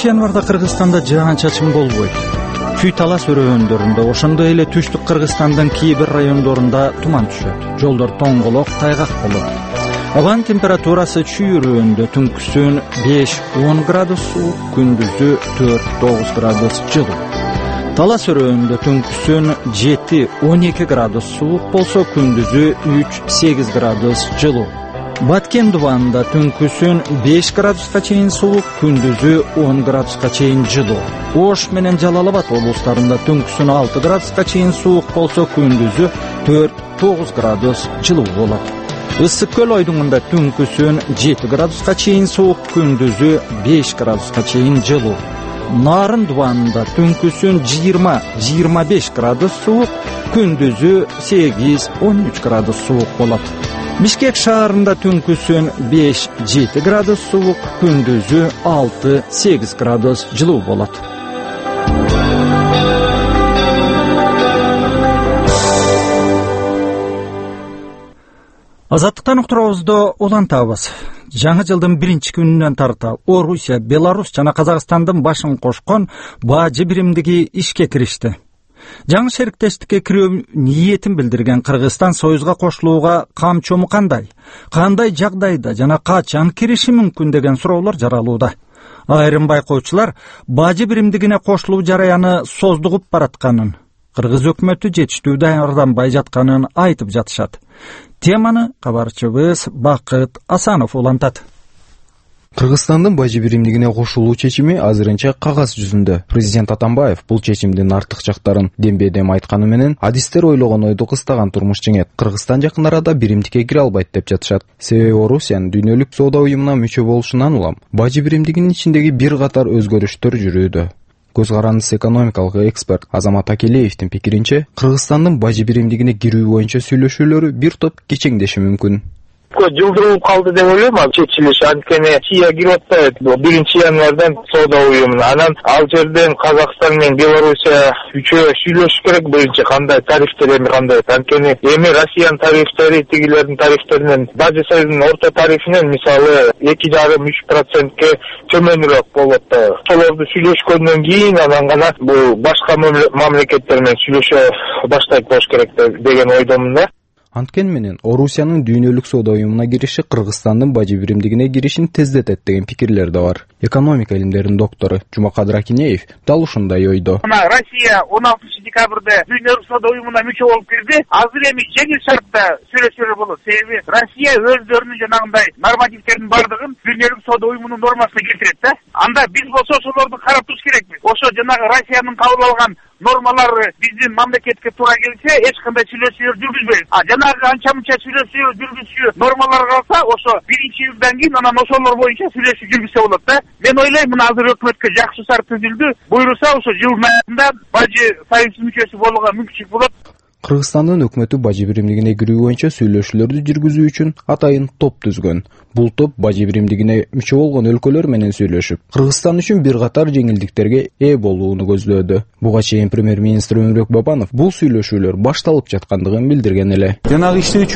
1-январда Кыргызстанда жаан-чачын болбойт. Күй талас өрөөндарында, ошондой эле түштүк Кыргызстандын кээ бир райондорунда туман түшөт. Жолдор тоңголок, тайгак болот. Абанын температурасы чүйүрөөндө түнкүсүн 5-10 градус суук, күндүзү 4-9 градус жылуу. Талас өрөөндө түнкүсүн 7-12 градус суук болсо, күндүзү 3-8 градус жылуу. Баткен дубанында түнкүсүн 5 градуска чейин суук, күндүзү 10 градуска чейин жылуу. Ош менен Жалал Абад облустарында түнкүсүн 6 градуска чейин суук болсо, күндүзү 4-9 градус жылуу болот. Ысык көл ойдуңунда түнкүсүн 7 градуска чейин суук, күндүзү 5 градуска чейин жылуу. Нарын дубанында түнкүсүн 20-25 градус суук, күндүзү 8-13 градус суук болот. Бишкек шаарында түнкүсүн 5-7 градус суук, күндүзү 6-8 градус жылуу болот. Азаттыктан уктуруубузду улантабыз. Жаңы жылдын 1-күнүнөн тарта Орусия, Беларусь жана Казакстандын башын кошкон бажы биримдиги ишке киришти. Жаңы шериктештикке кирүү ниетин билдирген Кыргызстан Союзга кошулууга камчому кандай жагдайда жана качан кириши мүмкүн деген суроолор жаралууда. Айрым байкоочулар бажы биримдигине кошулуу жараяны создугуп баратканын, Кыргыз өкмөтү жетиштүү даярданбай жатканын айтып жатышат. Теманы кабарчыбыз Бакыт Асанов улантат. Кыргызстандын бажы биримдигине кошулуу чечими азырынча кагаз жүзүндө. Президент Атамбаев бул чечимдин артык жактарын дембе-дем айтканы менен адистер ойлогон ойду кыстаган турмуш жеңет. Кыргызстан жакын арада биримдикке кире албайт деп жатышат. Себеби Орусиянын дүйнөлүк соода уюмуна мүчө болушунан улам бажы биримдигинин ичиндеги бир катар өзгөрүштөр жүрүүдө. Көз карандысы экономикалык эксперт Азамат Акелеевдин пикиринче, Кыргызстандын бажы биримдигине кирүү боюнча сүйлөшүүлөрү бир топ кечеңдеши мүмкүн. Жылдырылып калды деп ойлойм, чечилиш. Анткени Россия кирип атпайт 1-январдан соода уюмуна. Анан ал жерден Казакстан менен Белоруссия үчөө сүйлөшүш керек биринчи, кандай тарифтер кандай. Анткени Россиянын тарифтери тигилердин тарифтеринен, бажы союзунун орто тарифинен мисалы 2,5-3%ке төмөнүрөөк болот да. Ошолорду сүйлөшкөндөн кийин анан гана бул башка мамлекеттер менен сүйлөшө баштайт болуш керек деген ойдомун да. Анткен менен Орусиянын дүйнөлүк соода уюмуна кириши Кыргызстандын бажы биримдигине киришин тездетет деген пикирлер да бар. Экономика илимдеринин доктору Жумакадыр Акинеев дал ушундай ойдо. Россия 16 декабрда дүйнөлүк соода уюмуна мүчө болуп кирди. Азыр эми жеңил шартта сүйлөшүүлөр болот. Себеби Россия өздөрүнүн жанагындай нормативтердин бардыгын дүйнөлүк соода уюмунун нормасына келтирет да. Анда биз болсо ошолорду карап туруш керекпиз. Ошо жанагы Россиянын кабыл алган нормалары биздин мамлекетке туура келсе, эч кандай сүйлөшүүлөр жүргүзбөйбүз. Жанагы анча-мынча сүйлөшүү жүргүзүү нормалар калса, ошо 1-июлдан кийин анан ошолор боюнча сүйлөшүү жүргүзсө болот да. Мен ойлойм, мына азыр өкмөткө жакшы шарт түзүлдү. Буйруса ошо жылдын айында бажы союз мүчөсү болууга мүмкүнчүлүк болот. Кыргызстандын өкмөтү бажы биримдигине кирүү боюнча сүйлөшүүлөрдү жүргүзүү үчүн атайын топ түзгөн. Бул топ бажы биримдигине мүчө болгон өлкөлөр менен сүйлөшүп, Кыргызстан үчүн бир катар жеңилдиктерге ээ болууну көздөөдө. Буга чейин премьер-министр Өмүрбек Бабанов бул сүйлөшүүлөр башталып жаткандыгын билдирген эле. Жанагы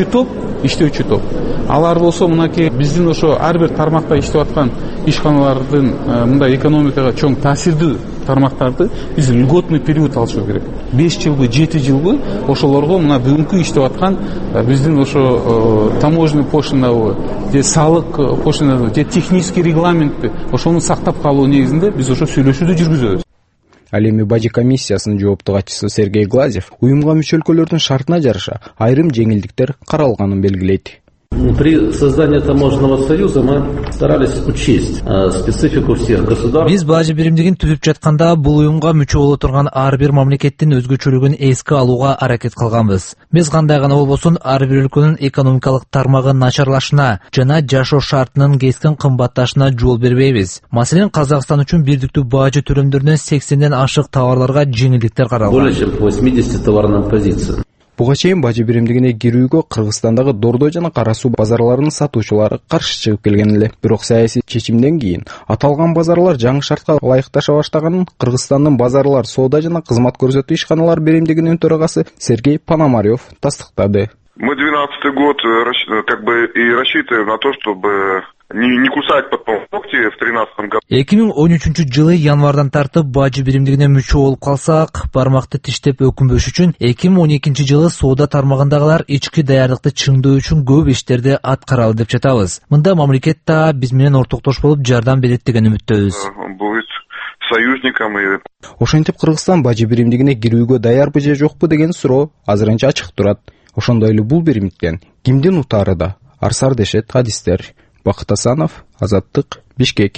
иштөөчү топ. Алар болсо мынакей биздин ошо ар бир тармакта иштеп аткан ишканалардын мындай экономикага чоң таасирдүү тармактарды биз льготный период алышыбыз керек. 5 жылбы, 7 жылбы ошолорго мына бүгүнкү иштеп аткан биздин ошо таможенный пошлинабы, же салык пошлинабы, же технический регламентти ошону сактап калуу негизинде биз ошо сүйлөшүүдү жүргүзөбүз. Ал эми бажы комиссиясынын жоопту катчысы Сергей Глазев уюмга мүчө өлкөлөрдүн шартына жараша айрым жеңилдиктер каралганын белгилейт. При создании таможенного союза мы старались учесть специфику всех государств. Биз бажы биримдигин түзүп жатканда бул уюмга мүчө боло турган ар бир мамлекеттин өзгөчөлүгүн эске алууга аракет кылганбыз. Биз кандай гана болбосун ар бир өлкөнүн экономикалык тармагы начарлашына жана жашоо шартынын кескин кымбатташына жол бербейбиз. Маселен, Казакстан үчүн бирдиктүү бажы төлөмдөрүнөн 80ден ашык товарларга жеңилдиктер каралган. Более чем по 80 товарным позициям. Буга чейин бажы биримдигине кирүүгө Кыргызстандагы Дордой жана Кара Суу базарларынын сатуучулары каршы чыгып келген эле. Бирок саясий чечимден кийин аталган базарлар жаңы шартка ылайыкташа баштаганын Кыргызстандын базарлар, соода жана кызмат көрсөтүү ишканалар биримдигинин төрагасы Сергей Пономарев тастыктады. Мы 2012 год как бы и рассчитываем на то, чтобы не кусать под ногти в 2013 году. 2013-жылы январдан тартып бажы биримдигине мүчө болуп калсак, бармакты тиштеп өкүнбөш үчүн 2012-жылы соода тармагындагылар ички даярдыкты чыңдоо үчүн көп иштерди аткаралы деп жатабыз. Мында мамлекет да биз менен ортоктош болуп жардам берет деген үмүттөбүз. Будет союзником и... Ошентип Кыргызстан бажы биримдигине кирүүгө даярбы же жокпу деген суроо азырынча ачык турат. Ошондой эле бул биримдиктен кимдин утаары да арсар дешет адистер. Бакыт Асанов, Азаттык, Бишкек.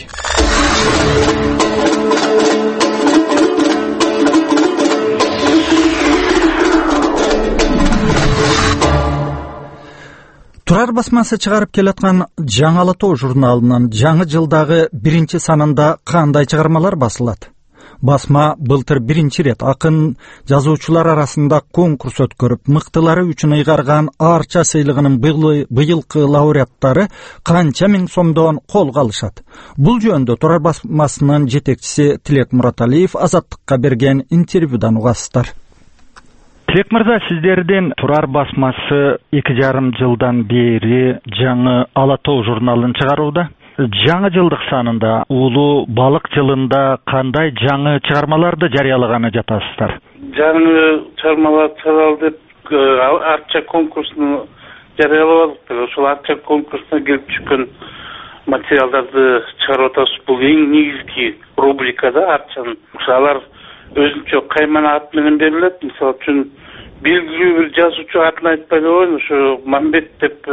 Турар басмасы чыгарып келаткан Жаңы Ала Тоо журналынын жаңы жылдагы 1-санында кандай чыгармалар басылат? Басма былтыр 1-рет акын жазуучулар арасында конкурс өткөрүп, мыктылары үчүн ыйгарган Арча сыйлыгынын быйылкы лауреаттары канча миң сомдон колго алышат. Бул жөнүндө Турар басмасынын жетекчиси Тилек Мураталиев Азаттыкка берген интервьюдан угасыздар. Тилек мырза, сиздердин Турар басмасы 2,5 жылдан бери Жаңы Ала Тоо журналын чыгарууда. Жаңы жылдык санында улуу балык жылында кандай жаңы чыгармаларды жарыялаганы жатасыздар? Жаңы чыгармалар чыгарал деп Арча конкурсун жарыяладык. Ошол Арча конкурсуна келип түшкөн материалдарды чыгарып атабыз. Бул эң негизги рубрикада Арчанын. Алар өзүнчө каймана ат менен берилет. Мисалы үчүн белгилүү бир жазуучу атын айтпай эле коеюн, ошо Мамбет деп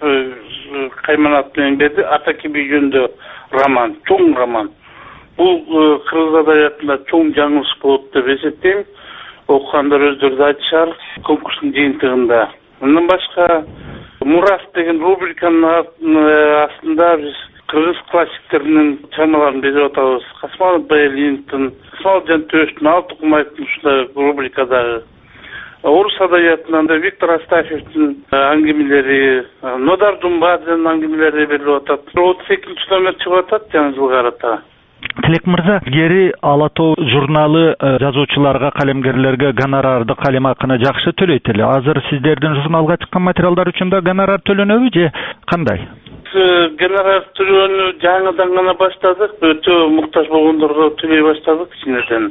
каймана ат менен берди. Атакеби жөнүндө роман, чоң роман. Бул кыргыз адабиятында чоң жаңылыш болот деп эсептейм. Окугандар өздөрү да айтышар конкурстун жыйынтыгында. Мындан башка Мурас деген рубриканын астында биз кыргыз классиктеринин чыгармаларын берип атабыз. Касмалов Баялиевдин, Касмалов Жантөштүн, Алтыкмаевдин ушундай рубрикадагы. Орус адабиятынан да Виктор Астафьевдин аңгемелери, Нодар Думбадын аңгемелери берилип атат. 32 номер чыгып атат жаңы жылга карата. Тилек мырза, гери Ала Тоо журналы жазуучуларга, калемгерлерге гонорарды, калем акыны жакшы төлөйт эле. Азыр сиздердин журналга чыккан материалдар үчүн да гонорар төлөнөбү же кандай? Гонорар төлөөнү жаңыдан гана баштадык. Өтө муктаж болгондорго төлөй баштадык кичинеден.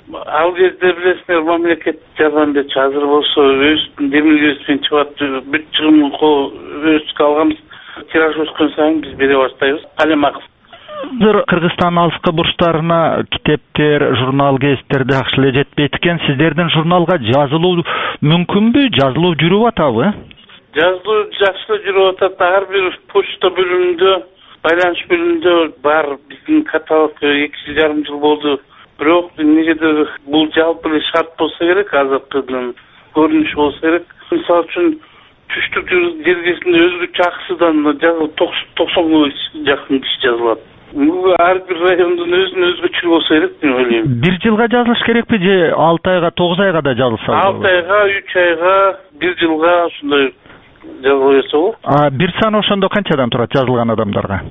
Ал кезде билесиңер, мамлекет жардам берчү. Азыр болсо өздүн демилгибизбен чыгат, бүт чыгымын өзүбүзгө алганбыз. Тираж өскөн сайын биз бере баштайбыз. Калем акы. Азыр Кыргызстан алыскы бурчтарына китептер, журнал гезиттерди жакшы эле жетпейт экен. Сиздердин журналга жазылуу мүмкүнбү? Жазылуу жүрүп атабы? Жазылуу жакшы жүрүп атат. Ар бир почта бөлүмүндө, байланыш бөлүмүндө бар. Биздин каталог 2,5 жыл болду. Бирок негедир бул жалпы эле шарт болсо керек, азыркыдан көрүнүш болсо керек. Мисалы үчүн түштүк жергесинде өзгөчө акысынан жазылып 90-га жакын киши жазылат. Бул ар бир райондун өзүнүн өзгөчөлүгү болсо керек деп ойлойм. 1 жылга жазылыш керекпи же 6 айга, 9 айга да жазылса? 6 айга, 3 айга, 1 жылга ушундай жазыла берсе болот. 1 сан ошондо канчадан турат жазылган адамдарга?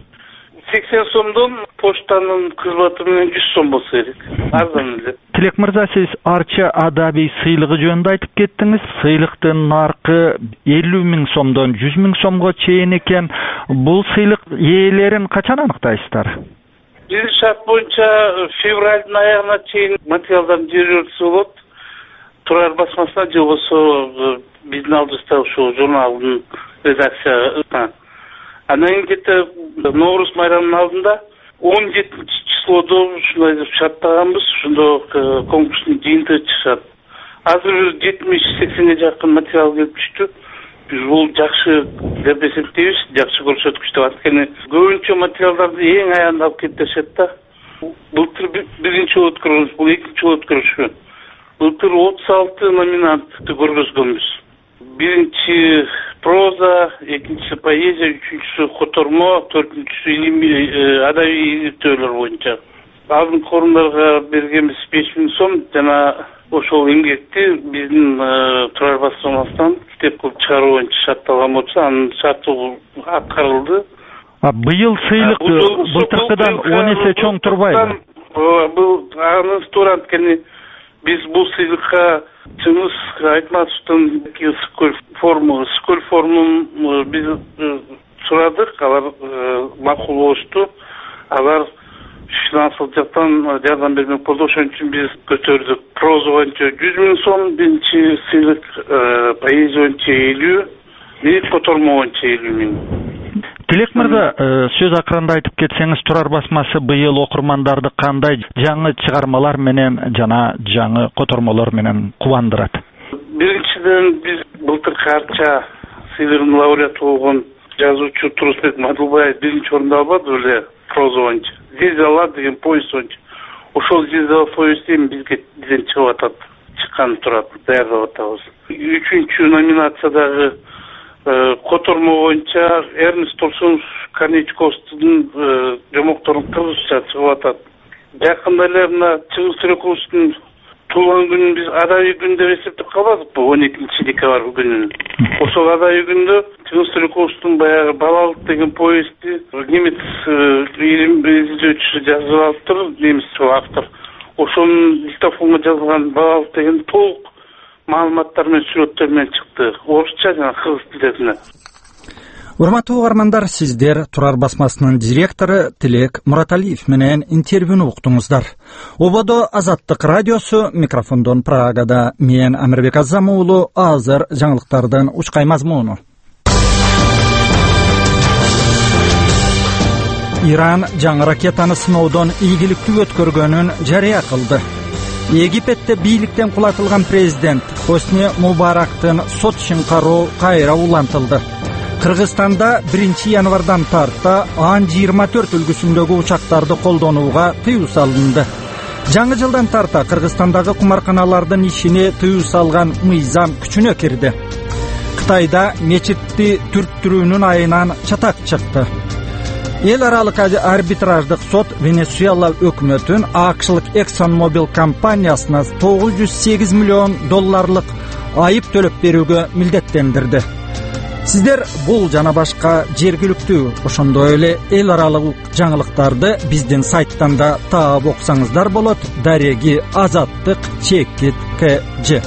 80 сомдон поштанын кызматы менен 100 сом болсо керек. Арзан эле. Тилек мырза, сиз Арча адабий сыйлыгы жөнүндө айтып кеттиңиз. Сыйлыктын наркы 50 миң сомдон 100 миң сомго чейин экен. Бул сыйлык ээлерин качан аныктайсыздар? Бир шарт боюнча февралдын аягына чейин материалдарды жиберсе болот. Турар басмасына же болбосо биздин алдыбызда ушул журналдын редакциясына. Анан где-то Ноорус майрамынын алдында 17-числодо ушундай деп шарттаганбыз. Ошондо конкурстун жыйынтыгы чыгат. Азыр 70-80ге жакын материал келип түштү. Биз бул жакшы деп эсептейбиз, жакшы көрсөткүч деп. Анткени көбүнчө материалдарды эң аягында алып кетишет да. Былтыр 1-чи өткөрүбүз, бул 2-чи өткөрүшү. Былтыр 36 номинантты көргөзгөнбүз. 1-чи проза, 2-чи поэзия, 3-чүсү котормо, 4-чүсү адабий иликтөөлөр боюнча. Алдын орундарга бергенбиз 5 миң сом, жана ошол эмгекти биздин Турар басмасынан китеп кылып чыгаруу боюнча шартталган болчу, анын шарты аткарылды. Быйыл сыйлык былтыркыдан 10 эсе чоң турбайбы? Бул анын туура, анткени биз бул сыйлыкка Чыңгыз Айтматовдун скөл формун биз сурадык, алар макул болушту. Алар финансылык жактан жардам бермек болду. Ошон үчүн биз көтөрдүк. Проза боюнча 100 000 сом, биринчи сыйлык, поэзия боюнча 50, милик котормо боюнча 50 000. Тилек мырза, сөз акырында айтып кетсеңиз, Турар басмасы быйыл окурмандарды кандай жаңы чыгармалар менен жана жаңы котормолор менен кубандырат? Биринчиден биз былтыр Карча сыйлыгынын лауреаты болгон жазуучу Турусбек Мадылбаев биринчи орунду албады беле, проза боюнча. Зилзала деген повесть боюнча. Ошол Зилзала повести бизден чыгып атат, чыкканы турат, даярдап атабыз. Үчүнчү номинациядагы котормо боюнча Эрнест Турсунов Корнейчуковдун жомокторун кыргызча чыгып атат. Жакында эле мына Чыңгыз Төлекуловдун туулган күнүн биз адайы күн деп эсептеп калбадыкпы, 12 декабрь күнүн. Ошол адайы күндө Чыңгыз Төлекуловдун баягы балалык деген повести немец илим изилдөөчүсү жазып алыптыр, немис автор. Ошонун диктофонго жазылган балалык деген толук маалыматтар менен сүрөттөр менен чыкты. Орусча жана кыргыз тилдеринде. Урматтуу угармандар, сиздер Турар басмасынын директору Тилек Мураталиев менен интервьюну уктуңуздар. Ободо Азаттык радиосу, микрофондон Прагада мен Амирбек Азам уулу. Азыр жаңылыктардын учкай мазмуну. Иран жаңы ракетаны сыноодон ийгиликтүү өткөргөнүн жарыя кылды. Египетте бийликтен кулатылган президент Хосни Мубарактын сот ишин кароо кайра улантылды. Кыргызстанда 1 январдан тарта Ан-24 үлгүсүндөгү учактарды колдонууга тыюу салынды. Жаңы жылдан тарта Кыргызстандагы кумарканалардын ишине тыюу салган мыйзам күчүнө кирди. Кытайда мечитти түрттүрүүнүн айынан чатак чыкты. Эл аралык арбитраждык сот Венесуэла өкмөтүн АКШлык ExxonMobil компаниясына $908 миллион айып төлөп берүүгө милдеттендирди. Сиздер бул жана башка жергиликтүү, ошондой эле эл аралык жаңылыктарды биздин сайттан да таап окусаңыздар болот. Дареги Азаттык _KJ.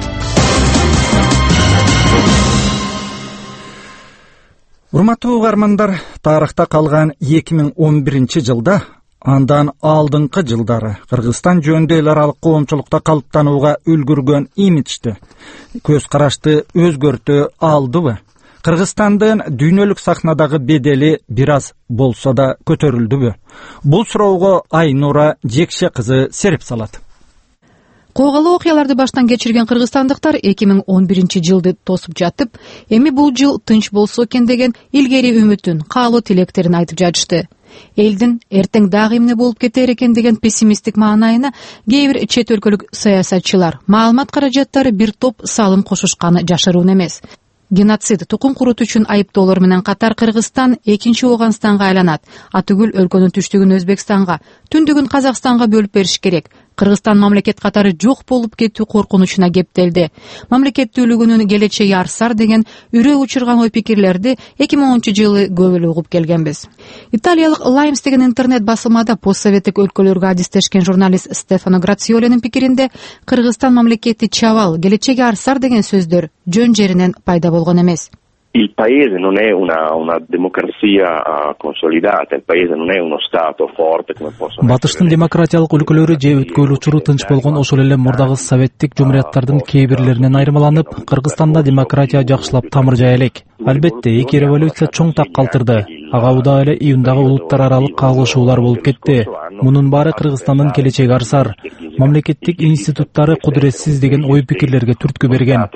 Урматтуу угармандар, тарыхта калган 2011 жылда, андан алдыңкы жылдары Кыргызстан жөнүндө эл аралык коомчулукта калыптанууга үлгүргөн имиджди, көз карашты өзгөртө алдыбы? Кыргызстандын дүйнөлүк сахнадагы бедели бир аз болсо да көтөрүлдүбү? Бул суроого Айнура Жекше кызы серип салат. Койгалы окуяларды баштан кечирген кыргызстандыктар 2011 жылды тосуп жатып, эми бул жыл тынч болсо экен деген илгери үмүтүн, каалоо тилектерин айтып жатышты. Элдин эртең дагы эмне болуп кетер экен деген пессимисттик маанайына кээ бир чет өлкөлүк саясатчылар маалымат каражаттары бир топ салым кошушканы жашыруун эмес. Геноцид, тукум курутуу үчүн айыптоолор менен катар Кыргызстан экинчи Ооганстанга айланат, атүгүл өлкөнүн түштүгүн Өзбекстанга, түндүгүн Казакстанга бөлүп бериш керек. Кыргызстан мамлекет катары жок болуп кетүү коркунучуна кептелди. Мамлекеттүүлүгүнүн келечеги арсар деген үрөө учурган ой пикирлерди 2010 жылы көп эле угуп келгенбиз. Италиялык Лаймс деген интернет басылмада постсоветтик өлкөлөргө адистешкен журналист Стефано Грациоленин пикиринде Кыргызстан мамлекети чабал, келечеги арсар деген сөздөр жөн жеринен пайда болгон эмес. Il paese non è una democrazia consolidata, il paese non è uno stato forte come possono. Батыштын демократиялык өлкөлөрү же өткөл учуру тынч болгон ошол эле мурдагы советтик жумурияттардын кээ бирлеринен айырмаланып, Кыргызстанда демократия жакшылап тамыр жая элек. Албетте, эки революция чоң так калтырды. Ага удаа эле июндагы улуттар аралык кагылышуулар болуп кетти. Мунун баары Кыргызстандын келечеги арсар. Мамлекеттик институттары кудуретсиз деген ой пикирлерге түрткү берген.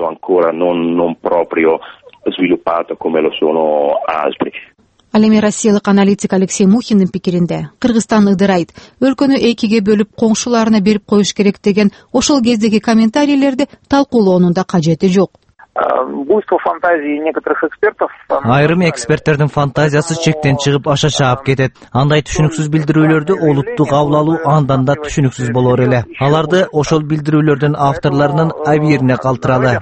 Sviluppato come lo sono altri. Ал эми россиялык аналитик Алексей Мухиндин пикиринде Кыргызстан ыдырайт, өлкөнү экиге бөлүп коңшуларына берип коюш керек деген ошол кездеги комментарийлерди талкуулоонун да кажети жок. Буйство фантазии некоторых экспертов. Айрым эксперттердин фантазиясы чектен чыгып аша чаап кетет. Андай түшүнүксүз билдирүүлөрдү олуттуу кабыл алуу андан да түшүнүксүз болор эле. Аларды ошол билдирүүлөрдүн авторлорунун абийирине калтыралы.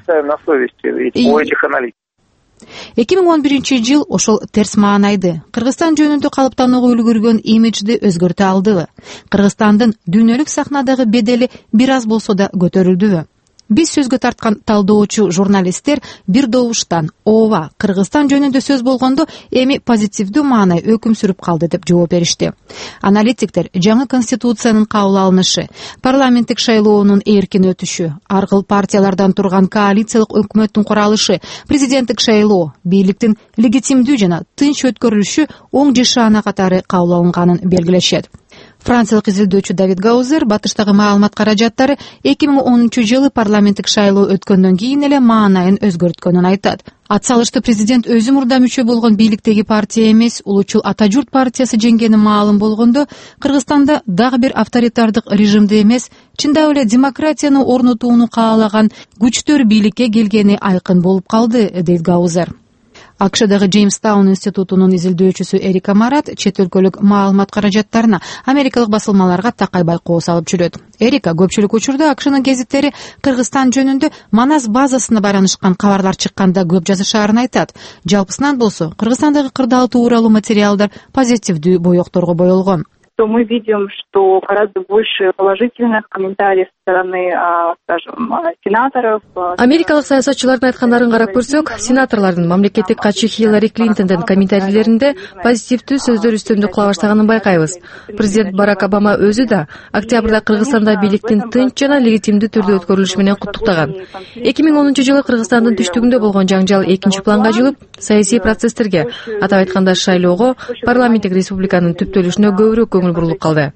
2011 жыл ошол терс маанайды. Кыргызстан жөнүндө калыптанууга үлгүргөн имиджди өзгөртө алдыбы? Кыргызстандын дүйнөлүк сахнадагы бедели бир аз болсо да көтөрүлдүбү? Биз сөзгө тарткан талдоочу журналисттер бир добуштан ооба, Кыргызстан жөнүндө сөз болгондо эми позитивдүү маанай өкүм сүрүп калды деп жооп беришти. Аналитиктер жаңы конституциянын кабыл алынышы, парламенттик шайлоонун эркин өтүшү, ар кыл партиялардан турган коалициялык өкмөттүн куралышы, президенттик шайлоо, бийликтин легитимдүү жана тынч өткөрүлүшү оң же шаана катары кабыл алынганын белгилешет. Франциялык изилдөөчү Давид Гаузер батыштагы маалымат каражаттары 2010-жылы парламенттик шайлоо өткөндөн кийин эле маанайын өзгөрткөнүн айтат. Атсалышты президент өзү мурда мүчө болгон бийликтеги партия эмес, Улучул Ата журт партиясы жеңгени маалым болгондо, Кыргызстанда дагы бир авторитардык режимде эмес, чындап эле демократияны орнотууну каалаган күчтөр бийликке келгени айкын болуп калды, дейт Гаузер. АКШдагы Джеймстаун институтунун изилдөөчүсү Эрика Марат чет өлкөлүк маалымат каражаттарына, америкалык басылмаларга такай байкоо салып жүрөт. Эрика көпчүлүк учурда АКШнын гезиттери Кыргызстан жөнүндө Манас базасына байланышкан кабарлар чыкканда көп жазышаарын айтат. Жалпысынан болсо, Кыргызстандагы кырдаал тууралуу материалдар позитивдүү боекторго боелгон. Мы видим, что гораздо больше положительных комментариев со стороны, скажем, сенаторов. Америкалык саясатчылардын айткандарын карап көрсөк, сенаторлордун мамлекеттик катчы Хиллари Клинтондун комментарийлеринде позитивдүү сөздөр үстөмдүк кыла баштаганын байкайбыз. Президент Барак Обама өзү да октябрда Кыргызстанда бийликтин тынч жана легитимдүү түрдө өткөрүлүшү менен куттуктаган. 2010-жылы Кыргызстандын түштүгүндө болгон жаңжал экинчи планга жылып, саясий процесстерге, атап айтканда шайлоого, парламенттик республиканын түптөлүшүнө көбүрөөк көңүл бурулуп калды.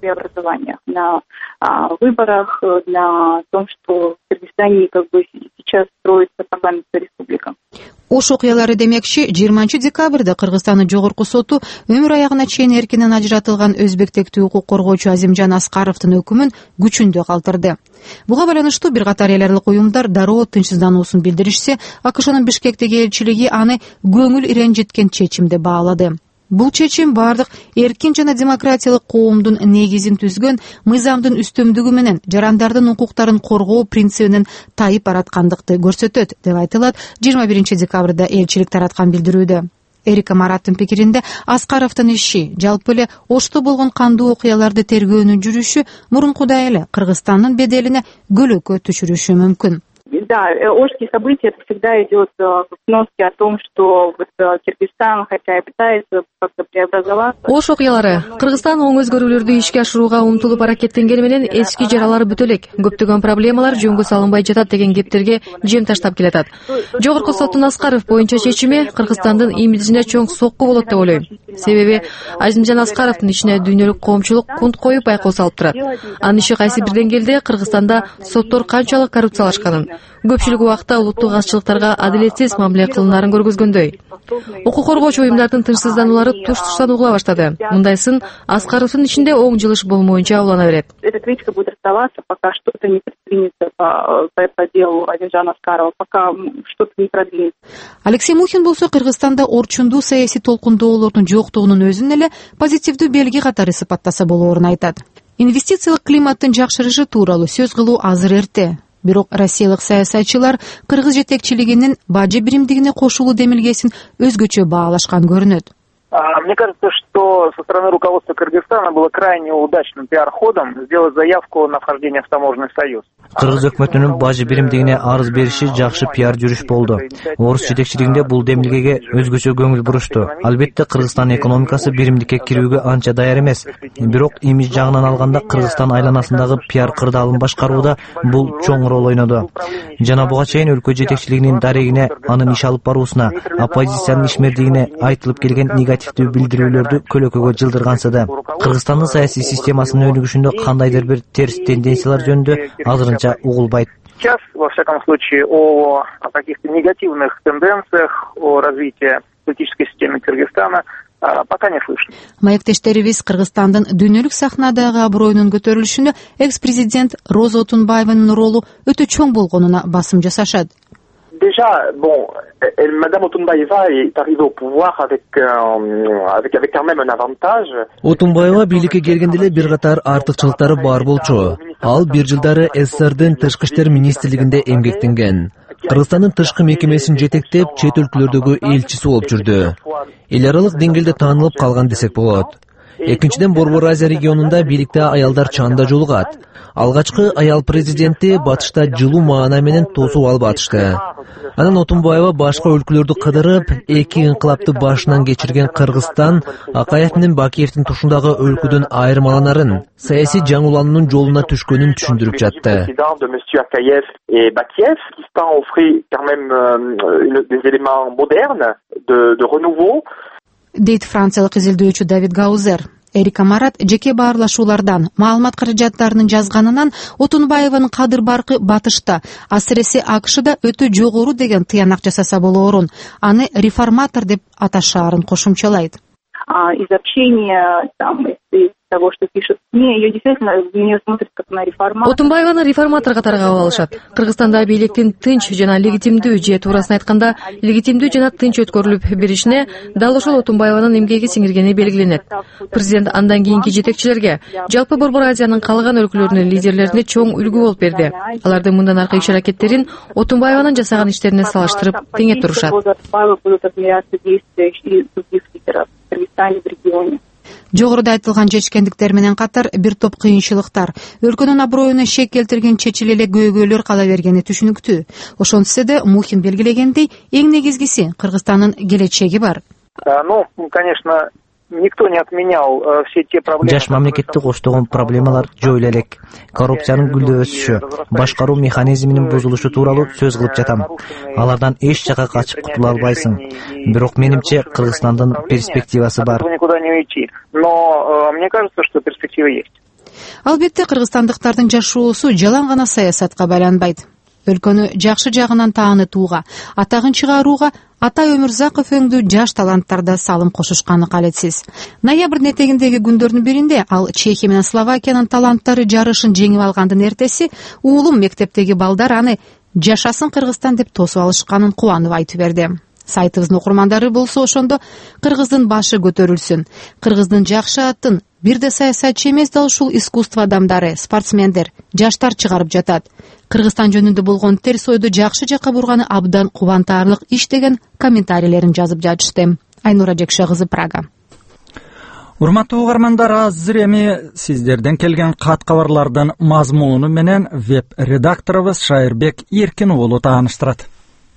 На выборах, на том, что в Кыргызстане сейчас строится парламентская республика. Ош окуялары демекчи, 20 декабрда Кыргызстандын жогорку соту өмүр аягына чейин эркинен ажыратылган өзбектеги укук коргоочу Азимжан Аскаровдун өкүмүн күчүндө калтырды. Буга байланыштуу бир катар эл аралык уюмдар дароо тынчсыздануусун билдиришсе, АКШнын Бишкектеги элчилиги аны көңүл иренжиткен чечим деп баалады. Бул чечим бардык эркин жана демократиялык коомдун негизин түзгөн мыйзамдын үстөмдүгү менен жарандардын укуктарын коргоо принцибинин тайып бараткандыкты көрсөтөт, деп айтылат 21 декабрда элчилик тараткан билдирүүдө. Эрика Мараттын пикиринде, Аскаровдун иши, жалпы эле Ошто болгон кандуу окуяларды тергөөнүн жүрүшү мурункудай эле Кыргызстандын беделине көлөкө түшүрүшү мүмкүн. Да, ошские события, это всегда идет к сноски о том, что Киргизстан, хотя и пытается как-то преобразоваться. Ош окуялары Кыргызстан оң өзгөрүүлөрдү ишке ашырууга умтулуп аракеттенгени менен эски жаралар бүтө элек. Көптөгөн проблемалар жөнгө салынбай жатат деген кептерге жем таштап келатат. Жогорку соттун Аскаров боюнча чечими Кыргызстандын имиджине чоң сокку болот деп ойлойм. Себеби Азимжан Аскаровдун ичине дүйнөлүк коомчулук кунт коюп байкоо салып турат. Анын иши кайсы бир деңгээлде Кыргызстанда соттор канчалык коррупциялашканын, көпчүлүк убакта улуттук азчылыктарга адилетсиз мамиле кылынаарын көргөзгөндөй. Укук коргоочу уюмдардын тынчсыздануулары туш-туштан угула баштады. Мындай сын Аскаровдун ичинде оң жылыш болмоюнча улана берет. Эта критика будет оставаться, пока что-то не продвинется по делу Азимжана Аскарова, пока что-то не продвинется. Алексей Мухин болсо Кыргызстанда орчундуу саясий толкундоолордун жоктугунун өзүн эле позитивдүү белги катары сыпаттаса болоорун айтат. Инвестициялык климаттын жакшырышы тууралуу сөз кылуу азыр эрте. Бирок россиялык саясатчылар кыргыз жетекчилигинин бажы биримдигине кошулуу демилгесин өзгөчө баалашкан көрүнөт. Мне кажется, что со стороны руководства Кыргызстана было крайне удачным пиар-ходом сделать заявку на вхождение в таможенный союз. Кыргыз өкмөтүнүн бажы биримдигине арыз бериши жакшы пиар жүрүш болду. Орус жетекчилигинде бул демилгеге өзгөчө көңүл бурушту. Албетте Кыргызстан экономикасы биримдикке кирүүгө анча даяр эмес. Бирок имидж жагынан алганда Кыргызстан айланасындагы пиар кырдаалын башкарууда бул чоң роль ойноду. Жана буга чейин өлкө жетекчилигинин дарегине, анын иш алып баруусуна, оппозициянын ишмердигине айтылып келген негативдүү билдирүүлөрдү көлөкөгө жылдыргансыды. Кыргызстандын саясий системасынын өнүгүшүндө кандайдыр бир терс тенденциялар жөнүндө азырынча угулбайт. Сейчас, во всяком случае, о каких-то негативных тенденциях, о развитии политической системы Кыргызстана пока не слышно. Маектештерибиз Кыргызстандын дүйнөлүк сахнадагы аброюнун көтөрүлүшүнө экс-президент Роза Отунбаеванын ролу өтө чоң болгонуна басым жасашат. Déjà, bon, Madame Otunbayeva est arrivée au pouvoir avec quand même un avantage. Отунбаева бийликке келгенде эле бир катар артыкчылыктары бар болчу. Ал бир жылдары СССРдин тышкы иштер министрлигинде эмгектенген. Кыргызстандын тышкы мекемесин жетектеп, чет өлкөлөрдөгү элчиси болуп жүрдү. Эл аралык деңгээлде таанылып калган десек болот. Экинчиден Борбор Азия регионунда бийликте аялдар чанда жолугат. Алгачкы аял президенти батышта жылуу маана менен тосуп алып атышты. Анан Отунбаева башка өлкөлөрдү кыдырып, эки инкылапты башынан кечирген Кыргызстан Акаев менен Бакиевдин тушундагы өлкөдөн айырмаланарын, саясий жаңылануунун жолуна түшкөнүн түшүндүрүп жатты. Дейт франциялык изилдөөчү Давид Гаузер. Эрика Марат жеке баарлашуулардан, маалымат каражаттарынын жазганынан Отунбаеванын кадыр баркы батышта, асыресе АКШда өтө жогору деген тыянак жасаса болоорун, аны реформатор деп аташаарын кошумчалайт. Из общения, из того, что пишут СМИ, ее действительно не смотрят как на реформатор. Отунбаеваны реформатор катарга алышат. Кыргызстанда бийликтин тынч жана легитимдүү же туурасын айтканда легитимдүү жана тынч өткөрүлүп беришине дал ошол Отунбаеванын эмгеги сиңиргени белгиленет. Президент андан кийинки жетекчилерге, жалпы Борбор Азиянын калган өлкөлөрүнүн лидерлерине чоң үлгү болуп берди. Алардын мындан аркы иш-аракеттерин Отунбаеванын жасаган иштерине салыштырып теңеп турушат. Жогоруда айтылган жетишкендиктер менен катар бир топ кыйынчылыктар, өлкөнүн аброюна шек келтирген чечил эле көйгөйлөр кала бергени түшүнүктүү. Ошентсе да Мухин белгилегендей, эң негизгиси Кыргызстандын келечеги бар. Ну, конечно, никто не отменял все те проблемы. Жаш мамлекетти коштогон проблемалар жөө элек. Коррупциянын гүлдөп өсүшү, башкаруу механизминин бузулушу тууралуу сөз кылып жатам. Алардан эч жака качып кутула албайсың. Бирок менимче Кыргызстандын перспективасы бар. Никуда не уйти. Но мне кажется, что перспектива есть. Албетте кыргызстандыктардын жашоосу жалаң гана саясатка байланбайт. Өлкөнү жакшы жагынан таанытууга, атагын чыгарууга Атай Өмүрзаков өңдүү жаш таланттарда салым кошушканы калетсиз. Ноябрдын этегиндеги күндөрдүн биринде ал Чехия менен Словакиянын таланттары жарышын жеңип алгандын эртеси уулум мектептеги балдар аны жашасын Кыргызстан деп тосуп алышканын кубанып айтып берди. Сайтыбыздын окурмандары болсо ошондо Кыргыздын башы көтөрүлсүн, Кыргыздын жакшы атын бирде саясатчы эмес дал ушул искусство адамдары, спортсмендер, жаштар чыгарып жатат. Кыргызстан жөнүндө болгон терс ойду жакшы жакка бурганы абдан кубантаарлык иш деген комментарийлерин жазып жатышты. Айнура Жекше кызы, Прага. Урматтуу угармандар, азыр эми сиздерден келген кат кабарлардын мазмуну менен веб-редакторубуз Шайырбек Эркин уулу тааныштырат.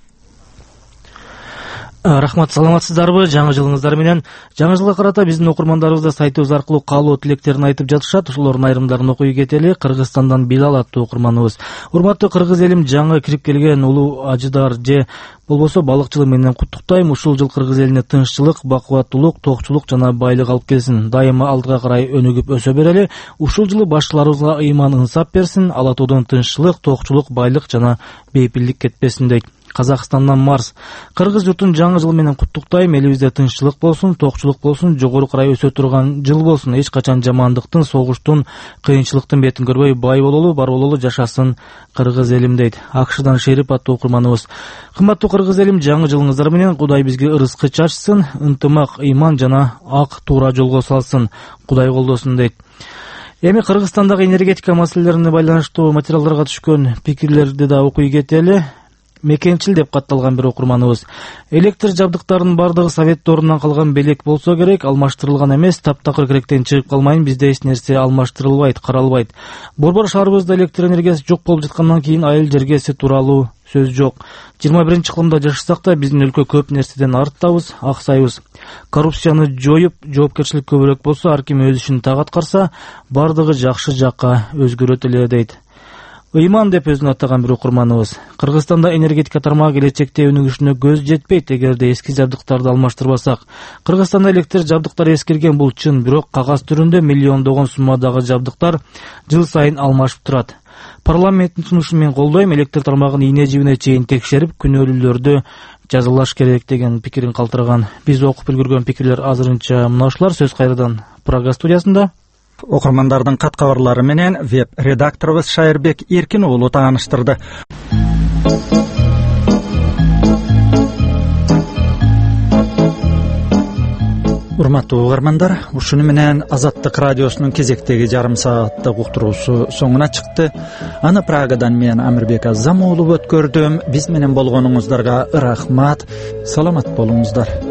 Рахмат, саламатсыздарбы? Жаңы жылыңыздар менен. Жаңы жылга карата биздин окурмандарыбыз да сайтыбыз аркылуу каалоо тилектерин айтып жатышат. Ошолордун айрымдарын окуй кетели. Кыргызстандан Билал аттуу окурманыбыз: урматтуу кыргыз элим, жаңы кирип келген улуу ажыдар же болбосо балыкчылык менен куттуктайм. Ушул жыл кыргыз элине тынччылык, бакубаттуулук, токчулук жана байлык алып келсин. Дайыма алдыга карай өнүгүп өсө берели. Ушул жылы башчыларыбызга ыйман ынсап берсин. Ала тоодон тынччылык, токчулук, байлык жана бейпилдик кетпесин дейт. Казакстандан Марс: кыргыз журтун жаңы жыл менен куттуктайм. Элибизде тынччылык болсун, токчулук болсун, жогору карай өсө турган жыл болсун. Эч качан жамандыктын, согуштун, кыйынчылыктын бетин көрбөй бай бололу, бар бололу, жашасын кыргыз элим дейт. Акшдан Шерип аттуу окурманыбыз: кымбаттуу кыргыз элим, жаңы жылыңыздар менен Кудай бизге ырыскы чачсын, ынтымак, ыйман жана ак туура жолго салсын. Кудай колдосун дейт. Эми Кыргызстандагы энергетика маселелерине байланыштуу материалдарга түшкөн пикирлерди да окуй кетели. Мекенчил деп катталган бир окурманыбыз: электр жабдыктарынын бардыгы совет доорунан калган белек болсо керек, алмаштырылган эмес, таптакыр керектен чыгып калмайын, бизде эч нерсе алмаштырылбайт, каралбайт. Борбор шаарыбызда электр энергиясы жок болуп жаткандан кийин айыл жергеси тууралуу сөз жок. 21-кылымда жашасак да биздин өлкө көп нерседен артабыз, аксайбыз. Коррупцияны жоюп, жоопкерчилик көбүрөөк болсо, ар ким өз ишин так аткарса, бардыгы жакшы жакка өзгөрөт эле дейт. Ыйман деп өзүн атаган бир окурманыбыз: Кыргызстанда энергетика тармагы келечекте өнүгүшүнө көз жетпейт эгерде эски жабдыктарды алмаштырбасак. Кыргызстанда электр жабдыктары эскирген бул чын, бирок кагаз түрүндө миллиондогон суммадагы жабдыктар жыл сайын алмашып турат. Парламенттин сунушун мен колдойм, электр тармагын ийне жибине чейин текшерип, күнөөлүүлөрдү жазалаш керек деген пикирин калтырган. Биз окуп үлгүргөн пикирлер азырынча мына ушулар. Сөз кайрадан Прага студиясында. Окурмандардын кат кабарлары менен веб-редакторубуз Шайырбек Эркин уулу тааныштырды. Урматтуу угармандар, ушуну менен Азаттык радиосунун кезектеги жарым сааттык уктуруусу соңуна чыкты. Аны Прагадан мен Амирбек Азам уулу өткөрдүм. Биз менен болгонуңуздарга рахмат. Саламат болуңуздар.